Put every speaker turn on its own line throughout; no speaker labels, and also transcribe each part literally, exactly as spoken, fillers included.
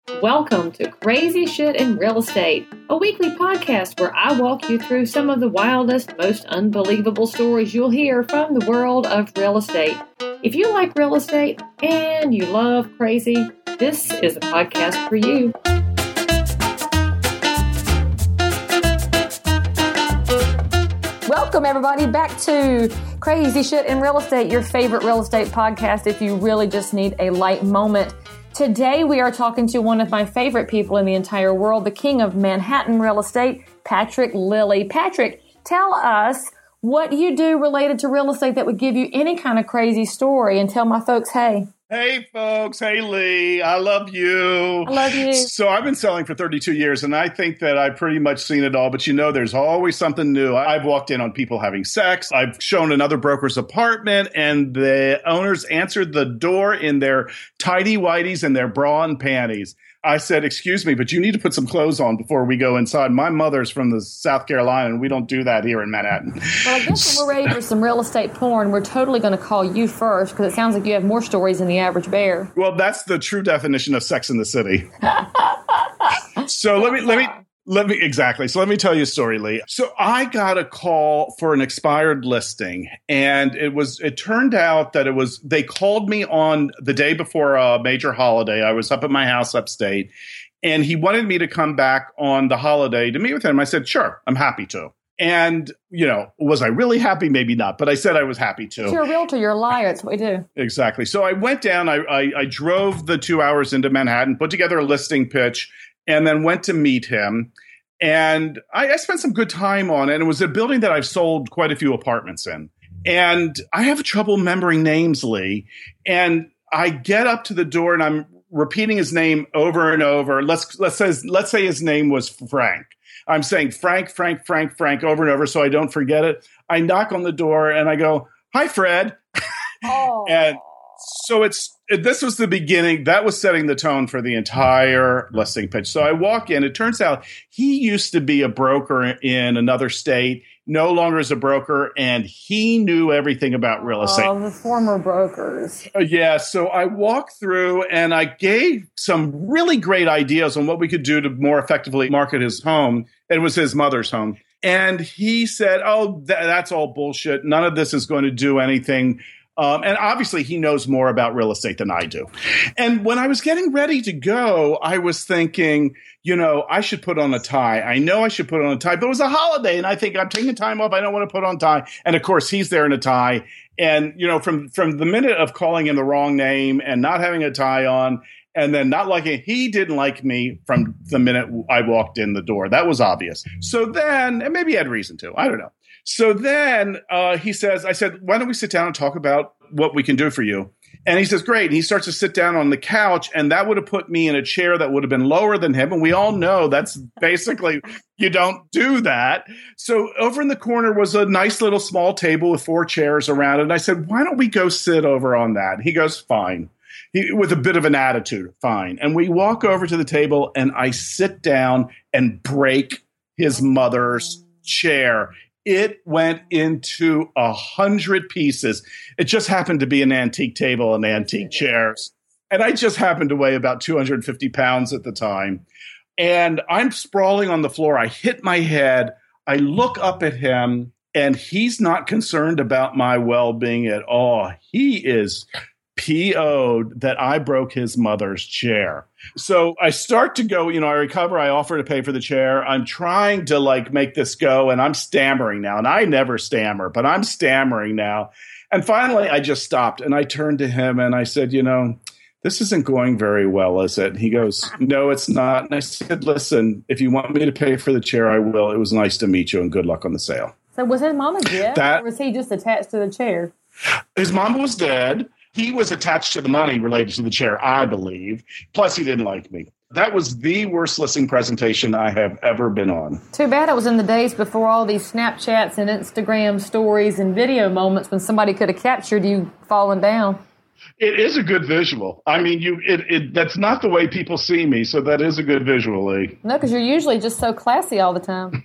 Welcome to Crazy Shit in Real Estate, a weekly podcast where I walk you through some of the wildest, most unbelievable stories you'll hear from the world of real estate. If you like real estate and you love crazy, this is a podcast for you. Welcome, everybody, back to Crazy Shit in Real Estate, your favorite real estate podcast if you really just need a light moment. Today, we are talking to one of my favorite people in the entire world, the king of Manhattan real estate, Patrick Lilly. Patrick, tell us what you do related to real estate that would give you any kind of crazy story, and tell my folks, hey.
Hey, folks. Hey, Lee. I love you.
I love you.
So I've been selling for thirty-two years, and I think that I've pretty much seen it all. But, you know, there's always something new. I've walked in on people having sex. I've shown another broker's apartment, and the owners answered the door in their tighty-whities and their bra and panties. I said, excuse me, but you need to put some clothes on before we go inside. My mother's from the South Carolina, and we don't do that here in Manhattan.
Well, I guess when we're ready for some real estate porn, we're totally going to call you first, because it sounds like you have more stories than the average bear.
Well, that's the true definition of Sex in the City. So let me, let me, let me, exactly. So let me tell you a story, Lee. So I got a call for an expired listing, and it was, it turned out that it was, they called me on the day before a major holiday. I was up at my house upstate, and he wanted me to come back on the holiday to meet with him. I said, sure, I'm happy to. And, you know, was I really happy? Maybe not, but I said I was happy to.
If you're a realtor, you're a liar. That's what we do.
Exactly. So I went down, I, I, I drove the two hours into Manhattan, put together a listing pitch, and then went to meet him. And I, I spent some good time on it. And it was a building that I've sold quite a few apartments in. And I have trouble remembering names, Lee. And I get up to the door and I'm repeating his name over and over. Let's let's say let's say his name was Frank. I'm saying Frank, Frank, Frank, Frank over and over so I don't forget it. I knock on the door and I go, "Hi, Fred."
Oh.
And so it's this was the beginning. That was setting the tone for the entire listing pitch. So I walk in. It turns out he used to be a broker in another state, no longer is a broker, and he knew everything about real estate.
Oh, the former brokers.
Uh, yeah. So I walked through and I gave some really great ideas on what we could do to more effectively market his home. It was his mother's home. And he said, oh, th- that's all bullshit. None of this is going to do anything. Um, and obviously, he knows more about real estate than I do. And when I was getting ready to go, I was thinking, you know, I should put on a tie. I know I should put on a tie, but it was a holiday. And I think I'm taking time off. I don't want to put on a tie. And of course, he's there in a tie. And, you know, from, from the minute of calling him the wrong name and not having a tie on and then not liking it, he didn't like me from the minute I walked in the door. That was obvious. So then, and maybe he had reason to, I don't know. So then uh, he says, I said, why don't we sit down and talk about what we can do for you? And he says, great. And he starts to sit down on the couch, and that would have put me in a chair that would have been lower than him. And we all know that's basically, you don't do that. So over in the corner was a nice little small table with four chairs around it. And I said, why don't we go sit over on that? He goes, fine. He, with a bit of an attitude, fine. And we walk over to the table, and I sit down and break his mother's chair. It went into a hundred pieces. It just happened to be an antique table and antique chairs. And I just happened to weigh about two hundred fifty pounds at the time. And I'm sprawling on the floor. I hit my head. I look up at him, and he's not concerned about my well-being at all. He is P O'd that I broke his mother's chair. So I start to go, you know, I recover. I offer to pay for the chair. I'm trying to like make this go, and I'm stammering now. And I never stammer, but I'm stammering now. And finally, I just stopped, and I turned to him and I said, you know, this isn't going very well, is it? He goes, no, it's not. And I said, listen, if you want me to pay for the chair, I will. It was nice to meet you, and good luck on the sale.
So was his mama dead,
that,
or was he just attached to the chair?
His mama was dead. He was attached to the money related to the chair, I believe. Plus, he didn't like me. That was the worst listing presentation I have ever been on.
Too bad it was in the days before all these Snapchats and Instagram stories and video moments when somebody could have captured you falling down.
It is a good visual. I mean, you. It, it that's not the way people see me, so that is a good visual, Lee.
No, because you're usually just so classy all the time.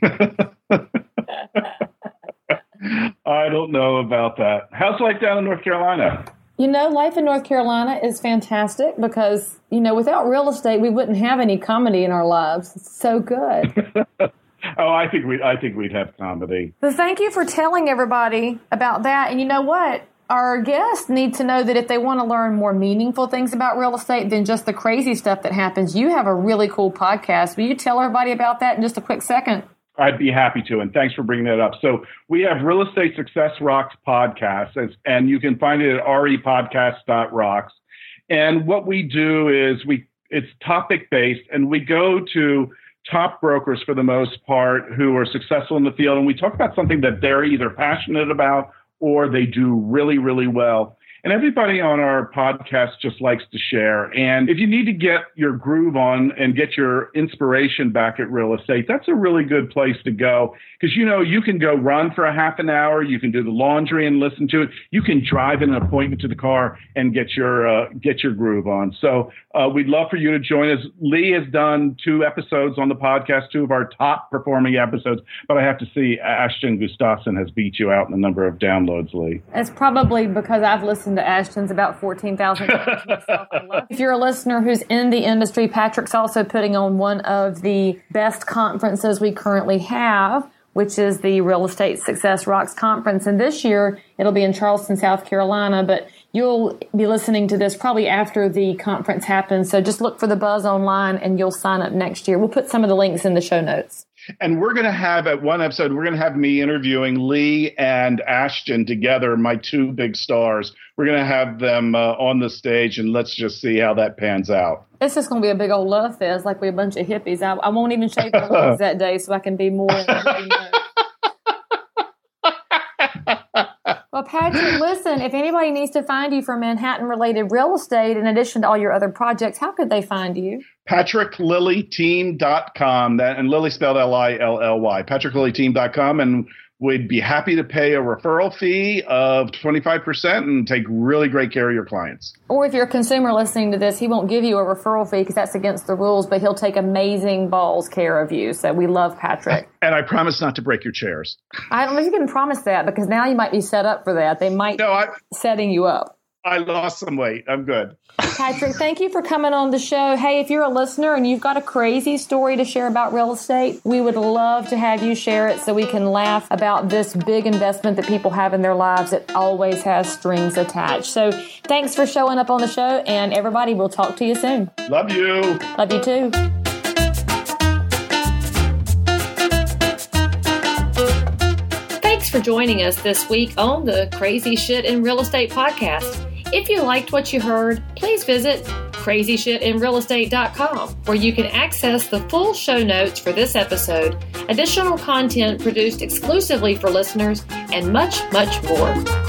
I don't know about that. How's life down in North Carolina?
You know, life in North Carolina is fantastic because, you know, without real estate, we wouldn't have any comedy in our lives. It's so good.
Oh, I think we I think we'd have comedy.
So thank you for telling everybody about that. And you know what? Our guests need to know that if they want to learn more meaningful things about real estate than just the crazy stuff that happens, you have a really cool podcast. Will you tell everybody about that in just a quick second?
I'd be happy to, and thanks for bringing that up. So we have Real Estate Success Rocks podcast, and you can find it at repodcast dot rocks. And what we do is we it's topic-based, and we go to top brokers for the most part who are successful in the field, and we talk about something that they're either passionate about or they do really, really well. And everybody on our podcast just likes to share. And if you need to get your groove on and get your inspiration back at real estate, that's a really good place to go. Because, you know, you can go run for a half an hour. You can do the laundry and listen to it. You can drive in an appointment to the car and get your uh, get your groove on. So uh, we'd love for you to join us. Lee has done two episodes on the podcast, two of our top performing episodes. But I have to see Ashton Gustafson has beat you out in the number of downloads, Lee.
It's probably because I've listened to Ashton's about fourteen thousand times myself. If you're a listener who's in the industry, Patrick's also putting on one of the best conferences we currently have, which is the Real Estate Success Rocks Conference. And this year, it'll be in Charleston, South Carolina, but you'll be listening to this probably after the conference happens. So just look for the buzz online and you'll sign up next year. We'll put some of the links in the show notes.
And we're going to have at one episode, we're going to have me interviewing Lee and Ashton together, my two big stars. We're going to have them uh, on the stage, and let's just see how that pans out.
It's just going to be a big old love fest, like we're a bunch of hippies. I, I won't even shave my legs that day so I can be more in the hippie mode. Well, Patrick, listen, if anybody needs to find you for Manhattan-related real estate, in addition to all your other projects, how could they find you?
Patrick Lilly Team dot com, that, and Lilly spelled L I L L Y, Patrick Lilly Team dot com, and we'd be happy to pay a referral fee of twenty-five percent and take really great care of your clients.
Or if you're a consumer listening to this, he won't give you a referral fee because that's against the rules, but he'll take amazing balls care of you. So we love Patrick.
And I promise not to break your chairs.
I don't know if you can promise that because now you might be set up for that. They might
no, I,
be setting you up.
I lost some weight. I'm good.
Patrick, thank you for coming on the show. Hey, if you're a listener and you've got a crazy story to share about real estate, we would love to have you share it so we can laugh about this big investment that people have in their lives that always has strings attached. So thanks for showing up on the show, and everybody, we'll talk to you soon.
Love you.
Love you too. Thanks for joining us this week on the Crazy Shit in Real Estate podcast. If you liked what you heard, please visit crazy shit in real estate dot com, where you can access the full show notes for this episode, additional content produced exclusively for listeners, and much, much more.